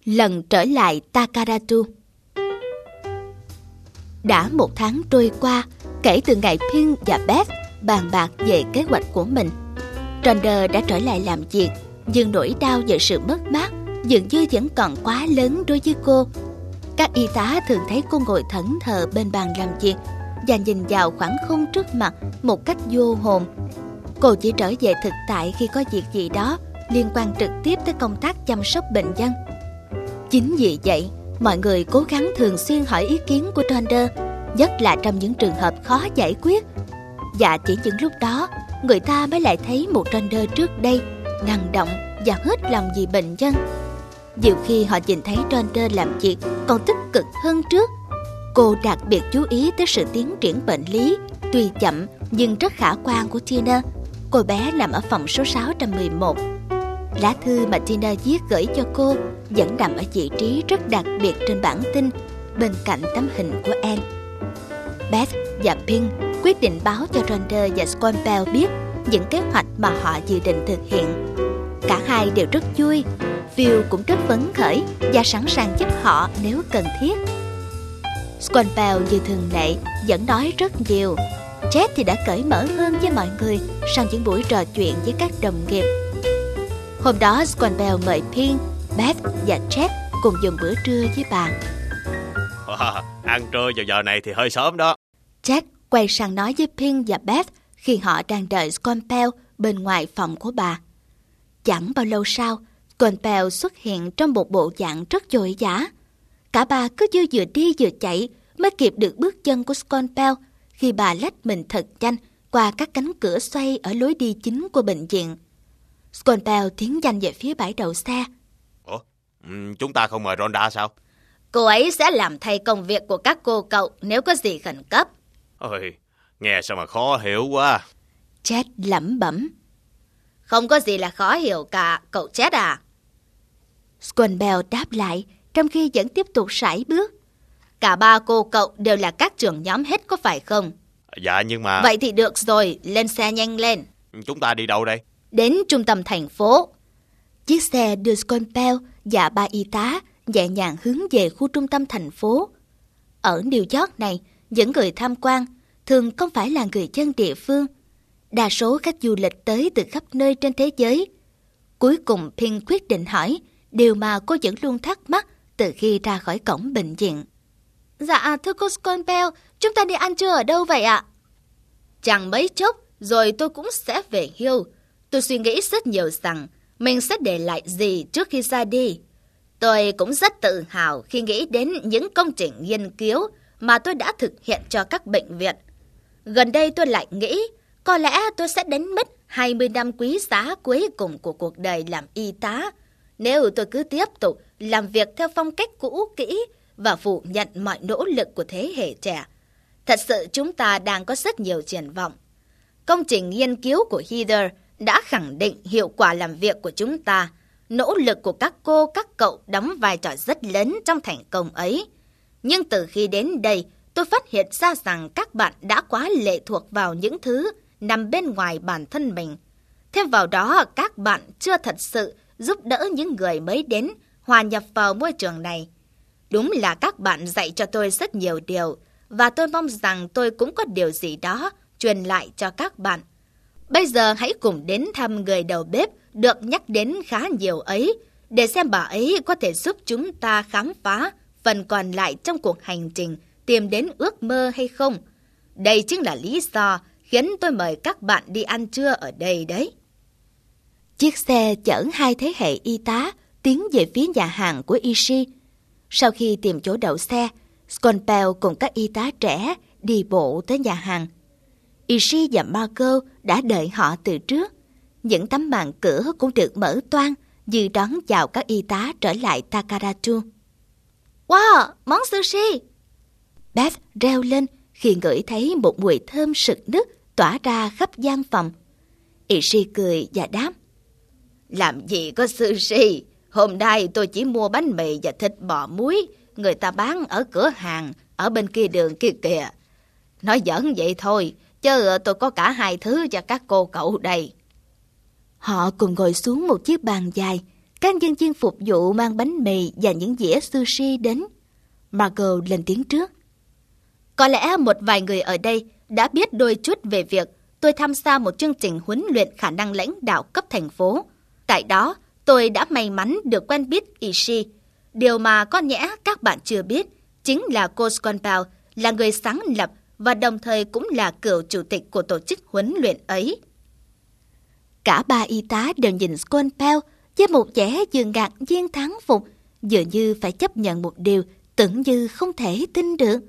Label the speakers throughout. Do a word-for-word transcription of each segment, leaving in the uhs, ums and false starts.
Speaker 1: Lần trở lại Takaratu. Đã một tháng trôi qua kể từ ngày Pin và Beth bàn bạc về kế hoạch của mình. Tronder đã trở lại làm việc, nhưng nỗi đau về sự mất mát dường như vẫn còn quá lớn đối với cô. Các y tá thường thấy cô ngồi thẫn thờ bên bàn làm việc và nhìn vào khoảng không trước mặt một cách vô hồn. Cô chỉ trở về thực tại khi có việc gì đó liên quan trực tiếp tới công tác chăm sóc bệnh nhân. Chính vì vậy, mọi người cố gắng thường xuyên hỏi ý kiến của Tronder, nhất là trong những trường hợp khó giải quyết. Và chỉ những lúc đó, người ta mới lại thấy một Tronder trước đây năng động và hết lòng vì bệnh nhân. Nhiều khi họ nhìn thấy Tronder làm việc còn tích cực hơn trước. Cô đặc biệt chú ý tới sự tiến triển bệnh lý, tuy chậm nhưng rất khả quan của Tina. Cô bé nằm ở phòng số sáu trăm mười một. Lá thư mà Tina viết gửi cho cô vẫn nằm ở vị trí rất đặc biệt trên bản tin, bên cạnh tấm hình của Anne. Beth và Pin quyết định báo cho Tronder và Scompel biết những kế hoạch mà họ dự định thực hiện. Cả hai đều rất vui. Phil cũng rất phấn khởi và sẵn sàng giúp họ nếu cần thiết. Scompel như thường lệ vẫn nói rất nhiều. Chet thì đã cởi mở hơn với mọi người sau những buổi trò chuyện với các đồng nghiệp. Hôm đó Scompel mời Pin, Beth và Chet cùng dùng bữa trưa với bà.
Speaker 2: À, ăn trưa vào giờ này thì hơi sớm đó.
Speaker 1: Chet quay sang nói với Pin và Beth khi họ đang đợi Scompel bên ngoài phòng của bà. Chẳng bao lâu sau, Scompel xuất hiện trong một bộ dạng rất vội vã. Cả ba cứ như vừa đi vừa chạy mới kịp được bước chân của Scompel khi bà lách mình thật nhanh qua các cánh cửa xoay ở lối đi chính của bệnh viện. Scompel tiến nhanh về phía bãi đậu xe.
Speaker 2: Ủa, chúng ta không mời Rhonda sao?
Speaker 3: Cô ấy sẽ làm thay công việc của các cô cậu nếu có gì khẩn cấp.
Speaker 2: Ôi, nghe sao mà khó hiểu quá.
Speaker 1: Chet lẩm bẩm.
Speaker 3: Không có gì là khó hiểu cả, cậu Chet à.
Speaker 1: Scompel đáp lại trong khi vẫn tiếp tục sải bước.
Speaker 3: Cả ba cô cậu đều là các trưởng nhóm hết có phải không?
Speaker 2: Dạ nhưng mà...
Speaker 3: Vậy thì được rồi, lên xe nhanh lên.
Speaker 2: Chúng ta đi đâu đây?
Speaker 3: Đến trung tâm thành phố.
Speaker 1: Chiếc xe đưa Scompel và ba y tá nhẹ nhàng hướng về khu trung tâm thành phố. Ở New York này, những người tham quan thường không phải là người dân địa phương. Đa số khách du lịch tới từ khắp nơi trên thế giới. Cuối cùng Pin quyết định hỏi điều mà cô vẫn luôn thắc mắc từ khi ra khỏi cổng bệnh viện.
Speaker 3: Dạ thưa cô Scompel, chúng ta đi ăn trưa ở đâu vậy ạ? Chẳng mấy chốc rồi tôi cũng sẽ về hưu. Tôi suy nghĩ rất nhiều rằng mình sẽ để lại gì trước khi ra đi. Tôi cũng rất tự hào khi nghĩ đến những công trình nghiên cứu mà tôi đã thực hiện cho các bệnh viện. Gần đây tôi lại nghĩ có lẽ tôi sẽ đánh mất hai mươi năm quý giá cuối cùng của cuộc đời làm y tá nếu tôi cứ tiếp tục làm việc theo phong cách cũ kỹ và phủ nhận mọi nỗ lực của thế hệ trẻ. Thật sự chúng ta đang có rất nhiều triển vọng. Công trình nghiên cứu của Heather đã khẳng định hiệu quả làm việc của chúng ta. Nỗ lực của các cô, các cậu đóng vai trò rất lớn trong thành công ấy. Nhưng từ khi đến đây, tôi phát hiện ra rằng các bạn đã quá lệ thuộc vào những thứ nằm bên ngoài bản thân mình. Thêm vào đó, các bạn chưa thật sự giúp đỡ những người mới đến hòa nhập vào môi trường này. Đúng là các bạn dạy cho tôi rất nhiều điều, và tôi mong rằng tôi cũng có điều gì đó truyền lại cho các bạn. Bây giờ hãy cùng đến thăm người đầu bếp được nhắc đến khá nhiều ấy, để xem bà ấy có thể giúp chúng ta khám phá phần còn lại trong cuộc hành trình tìm đến ước mơ hay không. Đây chính là lý do khiến tôi mời các bạn đi ăn trưa ở đây đấy.
Speaker 1: Chiếc xe chở hai thế hệ y tá tiến về phía nhà hàng của Ishii. Sau khi tìm chỗ đậu xe, Scompel cùng các y tá trẻ đi bộ tới nhà hàng. Ishii và Marco đã đợi họ từ trước. Những tấm màn cửa cũng được mở toang như đón chào các y tá trở lại Takaratu.
Speaker 3: Wow, món sushi!
Speaker 1: Beth reo lên khi ngửi thấy một mùi thơm sực nức tỏa ra khắp gian phòng. Ishii cười và đáp.
Speaker 3: Làm gì có sushi? Hôm nay tôi chỉ mua bánh mì và thịt bò muối người ta bán ở cửa hàng ở bên kia đường kia kìa. Nói giỡn vậy thôi, chứ tôi có cả hai thứ cho các cô cậu đây.
Speaker 1: Họ cùng ngồi xuống một chiếc bàn dài, Các nhân viên phục vụ mang bánh mì và những dĩa sushi đến. Margot lên tiếng trước.
Speaker 3: Có lẽ một vài người ở đây đã biết đôi chút về việc tôi tham gia một chương trình huấn luyện khả năng lãnh đạo cấp thành phố. Tại đó, tôi đã may mắn được quen biết Ishii. Điều mà có nhẽ các bạn chưa biết chính là cô Sconpel là người sáng lập và đồng thời cũng là cựu chủ tịch của tổ chức huấn luyện ấy.
Speaker 1: Cả ba y tá đều nhìn Sconpel với một vẻ vừa ngạc nhiên thán phục, dường như phải chấp nhận một điều tưởng như không thể tin được.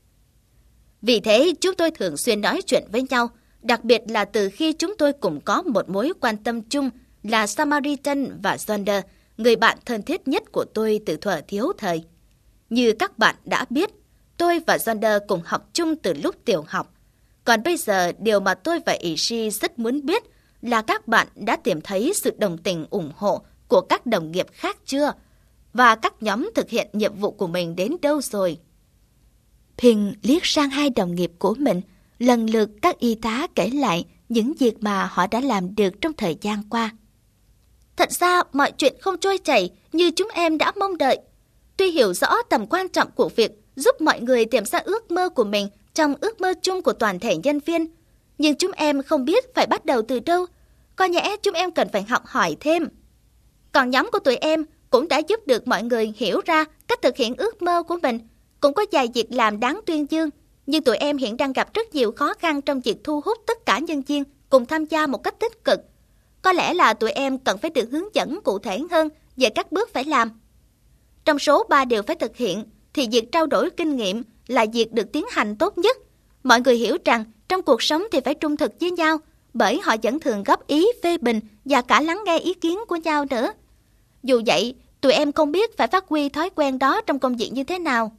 Speaker 3: Vì thế, chúng tôi thường xuyên nói chuyện với nhau, đặc biệt là từ khi chúng tôi cùng có một mối quan tâm chung là Samaritan và Sonder, người bạn thân thiết nhất của tôi từ thuở thiếu thời. Như các bạn đã biết, tôi và Sonder cùng học chung từ lúc tiểu học. Còn bây giờ, điều mà tôi và Ishii rất muốn biết là các bạn đã tìm thấy sự đồng tình ủng hộ của các đồng nghiệp khác chưa? Và các nhóm thực hiện nhiệm vụ của mình đến đâu rồi?
Speaker 1: Ping liếc sang hai đồng nghiệp của mình, lần lượt các y tá kể lại những việc mà họ đã làm được trong thời gian qua.
Speaker 3: Thật ra mọi chuyện không trôi chảy như chúng em đã mong đợi. Tuy hiểu rõ tầm quan trọng của việc giúp mọi người tìm ra ước mơ của mình trong ước mơ chung của toàn thể nhân viên, nhưng chúng em không biết phải bắt đầu từ đâu. Có nhẽ chúng em cần phải học hỏi thêm. Còn nhóm của tụi em cũng đã giúp được mọi người hiểu ra cách thực hiện ước mơ của mình. Cũng có vài việc làm đáng tuyên dương, nhưng tụi em hiện đang gặp rất nhiều khó khăn trong việc thu hút tất cả nhân viên cùng tham gia một cách tích cực. Có lẽ là tụi em cần phải được hướng dẫn cụ thể hơn về các bước phải làm. Trong số ba điều phải thực hiện, thì việc trao đổi kinh nghiệm là việc được tiến hành tốt nhất. Mọi người hiểu rằng trong cuộc sống thì phải trung thực với nhau, bởi họ vẫn thường góp ý, phê bình và cả lắng nghe ý kiến của nhau nữa. Dù vậy, tụi em không biết phải phát huy thói quen đó trong công việc như thế nào.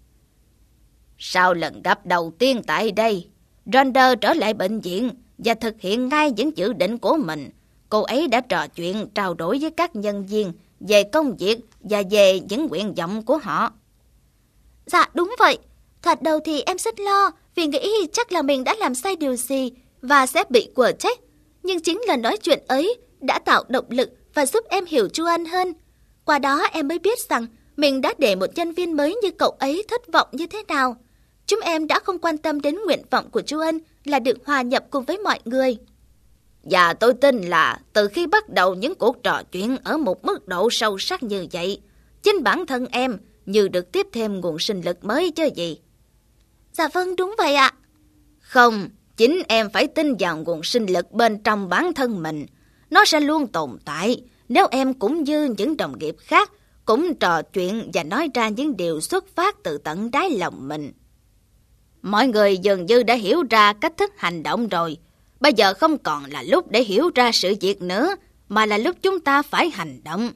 Speaker 4: Sau lần gặp đầu tiên tại đây, Rhonda trở lại bệnh viện và thực hiện ngay những dự định của mình. Cô ấy đã trò chuyện, trao đổi với các nhân viên về công việc và về những nguyện vọng của họ.
Speaker 3: Dạ đúng vậy. Thoạt đầu thì em rất lo vì nghĩ chắc là mình đã làm sai điều gì và sẽ bị quở trách. Nhưng chính là nói chuyện ấy đã tạo động lực và giúp em hiểu Chu Ân hơn. Qua đó em mới biết rằng mình đã để một nhân viên mới như cậu ấy thất vọng như thế nào. Chúng em đã không quan tâm đến nguyện vọng của Chu Ân là được hòa nhập cùng với mọi người.
Speaker 4: Và tôi tin là từ khi bắt đầu những cuộc trò chuyện ở một mức độ sâu sắc như vậy, chính bản thân em như được tiếp thêm nguồn sinh lực mới chứ gì.
Speaker 3: Dạ vâng, đúng vậy ạ.
Speaker 4: Không, chính em phải tin vào nguồn sinh lực bên trong bản thân mình. Nó sẽ luôn tồn tại nếu em cũng như những đồng nghiệp khác cũng trò chuyện và nói ra những điều xuất phát từ tận đáy lòng mình. Mọi người dường như đã hiểu ra cách thức hành động rồi. Bây giờ không còn là lúc để hiểu ra sự việc nữa, mà là lúc chúng ta phải hành động.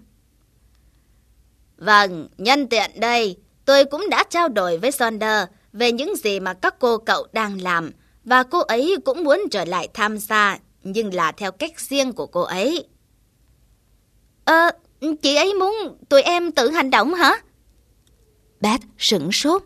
Speaker 4: Vâng, nhân tiện đây, tôi cũng đã trao đổi với Sonder về những gì mà các cô cậu đang làm, và cô ấy cũng muốn trở lại tham gia, nhưng là theo cách riêng của cô ấy.
Speaker 3: Ờ, chị ấy muốn tụi em tự hành động hả?
Speaker 1: Beth sửng sốt.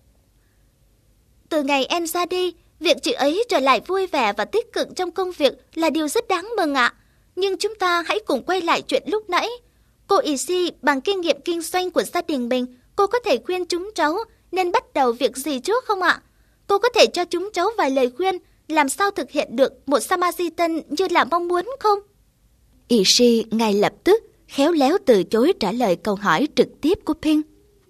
Speaker 3: Từ ngày em ra đi, việc chị ấy trở lại vui vẻ và tích cực trong công việc là điều rất đáng mừng ạ. Nhưng chúng ta hãy cùng quay lại chuyện lúc nãy. Cô Ishii, bằng kinh nghiệm kinh doanh của gia đình mình, cô có thể khuyên chúng cháu nên bắt đầu việc gì trước không ạ? Cô có thể cho chúng cháu vài lời khuyên làm sao thực hiện được một Samaritan như là mong muốn không?
Speaker 1: Ishii ngay lập tức khéo léo từ chối trả lời câu hỏi trực tiếp của Ping.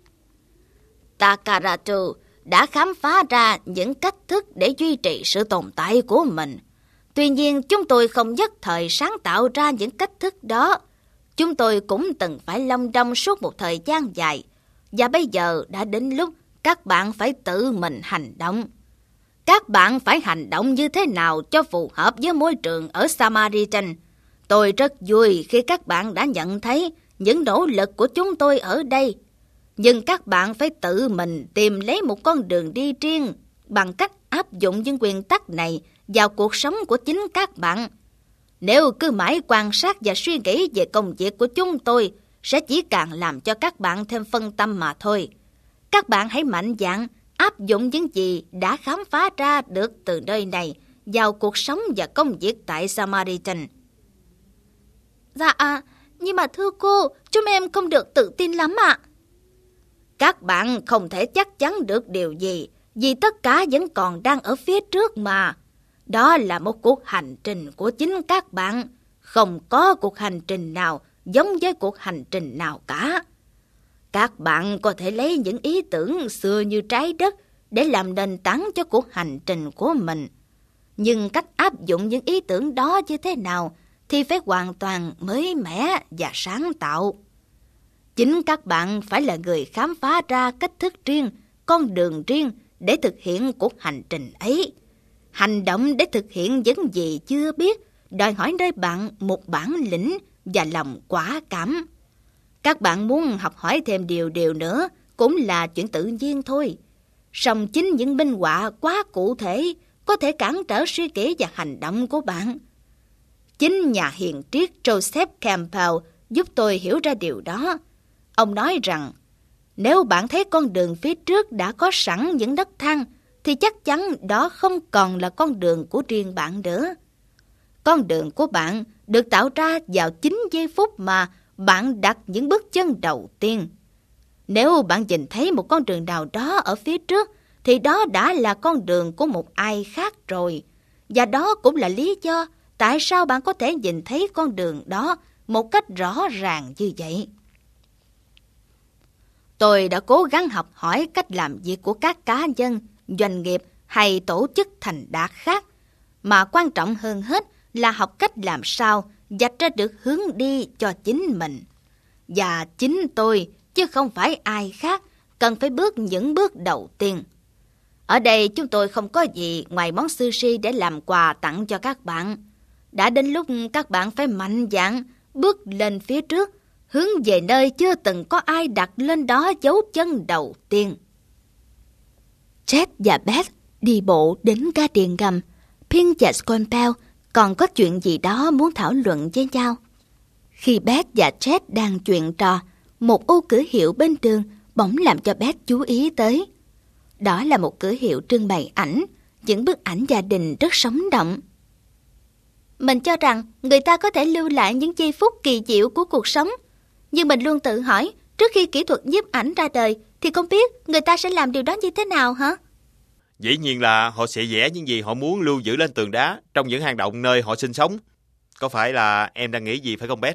Speaker 4: Takaratu đã khám phá ra những cách thức để duy trì sự tồn tại của mình. Tuy nhiên, chúng tôi không nhất thời sáng tạo ra những cách thức đó. Chúng tôi cũng từng phải long đong suốt một thời gian dài. Và bây giờ đã đến lúc các bạn phải tự mình hành động. Các bạn phải hành động như thế nào cho phù hợp với môi trường ở Samaritan. Tôi rất vui khi các bạn đã nhận thấy những nỗ lực của chúng tôi ở đây. Nhưng các bạn phải tự mình tìm lấy một con đường đi riêng bằng cách áp dụng những nguyên tắc này vào cuộc sống của chính các bạn. Nếu cứ mãi quan sát và suy nghĩ về công việc của chúng tôi, sẽ chỉ càng làm cho các bạn thêm phân tâm mà thôi. Các bạn hãy mạnh dạn áp dụng những gì đã khám phá ra được từ nơi này vào cuộc sống và công việc tại Samaritan.
Speaker 3: Dạ, à, Nhưng mà thưa cô, chúng em không được tự tin lắm ạ.
Speaker 4: Các bạn không thể chắc chắn được điều gì, vì tất cả vẫn còn đang ở phía trước mà. Đó là một cuộc hành trình của chính các bạn. Không có cuộc hành trình nào giống với cuộc hành trình nào cả. Các bạn có thể lấy những ý tưởng xưa như trái đất để làm nền tảng cho cuộc hành trình của mình. Nhưng cách áp dụng những ý tưởng đó như thế nào thì phải hoàn toàn mới mẻ và sáng tạo. Chính các bạn phải là người khám phá ra cách thức riêng, con đường riêng để thực hiện cuộc hành trình ấy. Hành động để thực hiện những gì chưa biết đòi hỏi nơi bạn một bản lĩnh và lòng quả cảm. Các bạn muốn học hỏi thêm điều điều nữa cũng là chuyện tự nhiên thôi. Song chính những minh họa quá cụ thể có thể cản trở suy nghĩ và hành động của bạn. Chính nhà hiền triết Joseph Campbell giúp tôi hiểu ra điều đó. Ông nói rằng, nếu bạn thấy con đường phía trước đã có sẵn những nấc thang, thì chắc chắn đó không còn là con đường của riêng bạn nữa. Con đường của bạn được tạo ra vào chính giây phút mà bạn đặt những bước chân đầu tiên. Nếu bạn nhìn thấy một con đường nào đó ở phía trước, thì đó đã là con đường của một ai khác rồi. Và đó cũng là lý do tại sao bạn có thể nhìn thấy con đường đó một cách rõ ràng như vậy. Tôi đã cố gắng học hỏi cách làm việc của các cá nhân, doanh nghiệp hay tổ chức thành đạt khác, mà quan trọng hơn hết là học cách làm sao vạch ra được hướng đi cho chính mình. Và chính tôi, chứ không phải ai khác, cần phải bước những bước đầu tiên. Ở đây chúng tôi không có gì ngoài món sushi để làm quà tặng cho các bạn. Đã đến lúc các bạn phải mạnh dạn bước lên phía trước, hướng về nơi chưa từng có ai đặt lên đó dấu chân đầu tiên.
Speaker 1: Chet và Beth đi bộ đến ga điện ngầm. Pin và Campbell còn có chuyện gì đó muốn thảo luận với nhau. Khi Beth và Chet đang chuyện trò, một ô cửa hiệu bên đường bỗng làm cho Beth chú ý tới. Đó là một cửa hiệu trưng bày ảnh, những bức ảnh gia đình rất sống động.
Speaker 3: Mình cho rằng người ta có thể lưu lại những giây phút kỳ diệu của cuộc sống. Nhưng mình luôn tự hỏi, trước khi kỹ thuật nhiếp ảnh ra đời, thì không biết người ta sẽ làm điều đó như thế nào hả?
Speaker 2: Dĩ nhiên là họ sẽ vẽ những gì họ muốn lưu giữ lên tường đá trong những hang động nơi họ sinh sống. Có phải là em đang nghĩ gì phải không Beth?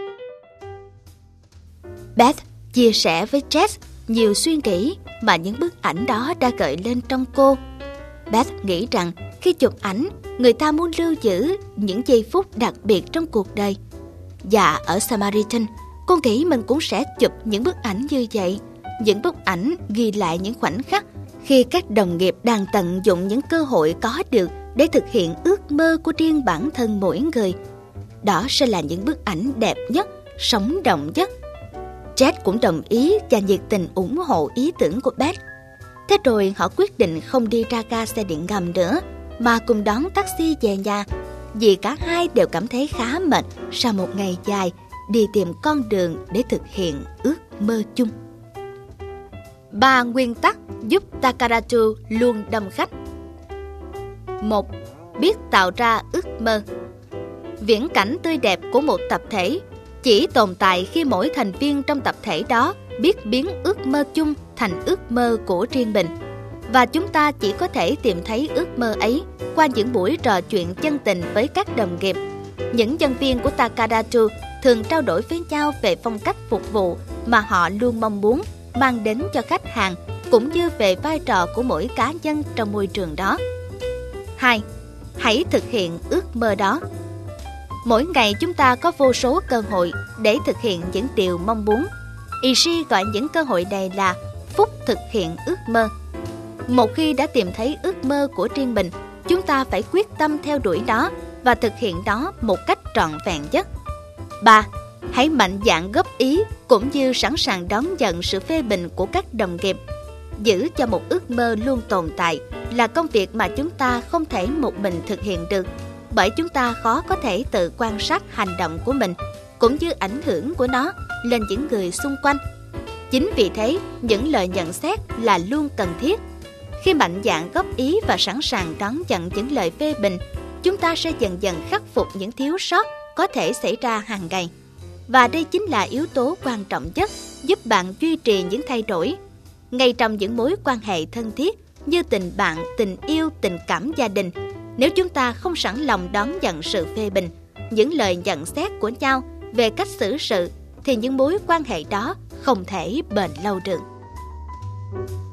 Speaker 1: Beth chia sẻ với Jess nhiều suy nghĩ mà những bức ảnh đó đã gợi lên trong cô. Beth nghĩ rằng khi chụp ảnh, người ta muốn lưu giữ những giây phút đặc biệt trong cuộc đời. Và ở Samaritan, cô nghĩ mình cũng sẽ chụp những bức ảnh như vậy. Những bức ảnh ghi lại những khoảnh khắc khi các đồng nghiệp đang tận dụng những cơ hội có được để thực hiện ước mơ của riêng bản thân mỗi người. Đó sẽ là những bức ảnh đẹp nhất, sống động nhất. Chet cũng đồng ý và nhiệt tình ủng hộ ý tưởng của Beth. Thế rồi họ quyết định không đi ra ga xe điện ngầm nữa, mà cùng đón taxi về nhà, vì cả hai đều cảm thấy khá mệt sau một ngày dài đi tìm con đường để thực hiện ước mơ chung. Ba nguyên tắc giúp Takaratu luôn đông khách. Một. Biết tạo ra ước mơ. Viễn cảnh tươi đẹp của một tập thể chỉ tồn tại khi mỗi thành viên trong tập thể đó biết biến ước mơ chung thành ước mơ của riêng mình. Và chúng ta chỉ có thể tìm thấy ước mơ ấy qua những buổi trò chuyện chân tình với các đồng nghiệp. Những nhân viên của Takaratu thường trao đổi với nhau về phong cách phục vụ mà họ luôn mong muốn mang đến cho khách hàng, cũng như về vai trò của mỗi cá nhân trong môi trường đó. Hai. Hãy thực hiện ước mơ đó. Mỗi ngày chúng ta có vô số cơ hội để thực hiện những điều mong muốn. Ishii gọi những cơ hội này là phúc thực hiện ước mơ. Một khi đã tìm thấy ước mơ của riêng mình, chúng ta phải quyết tâm theo đuổi nó và thực hiện nó một cách trọn vẹn nhất. Ba. Hãy mạnh dạn góp ý cũng như sẵn sàng đón nhận sự phê bình của các đồng nghiệp. Giữ cho một ước mơ luôn tồn tại là công việc mà chúng ta không thể một mình thực hiện được, bởi chúng ta khó có thể tự quan sát hành động của mình cũng như ảnh hưởng của nó lên những người xung quanh. Chính vì thế, những lời nhận xét là luôn cần thiết. Khi mạnh dạn góp ý và sẵn sàng đón nhận những lời phê bình, chúng ta sẽ dần dần khắc phục những thiếu sót có thể xảy ra hàng ngày. Và đây chính là yếu tố quan trọng nhất giúp bạn duy trì những thay đổi. Ngay trong những mối quan hệ thân thiết như tình bạn, tình yêu, tình cảm gia đình, nếu chúng ta không sẵn lòng đón nhận sự phê bình, những lời nhận xét của nhau về cách xử sự, thì những mối quan hệ đó không thể bền lâu được.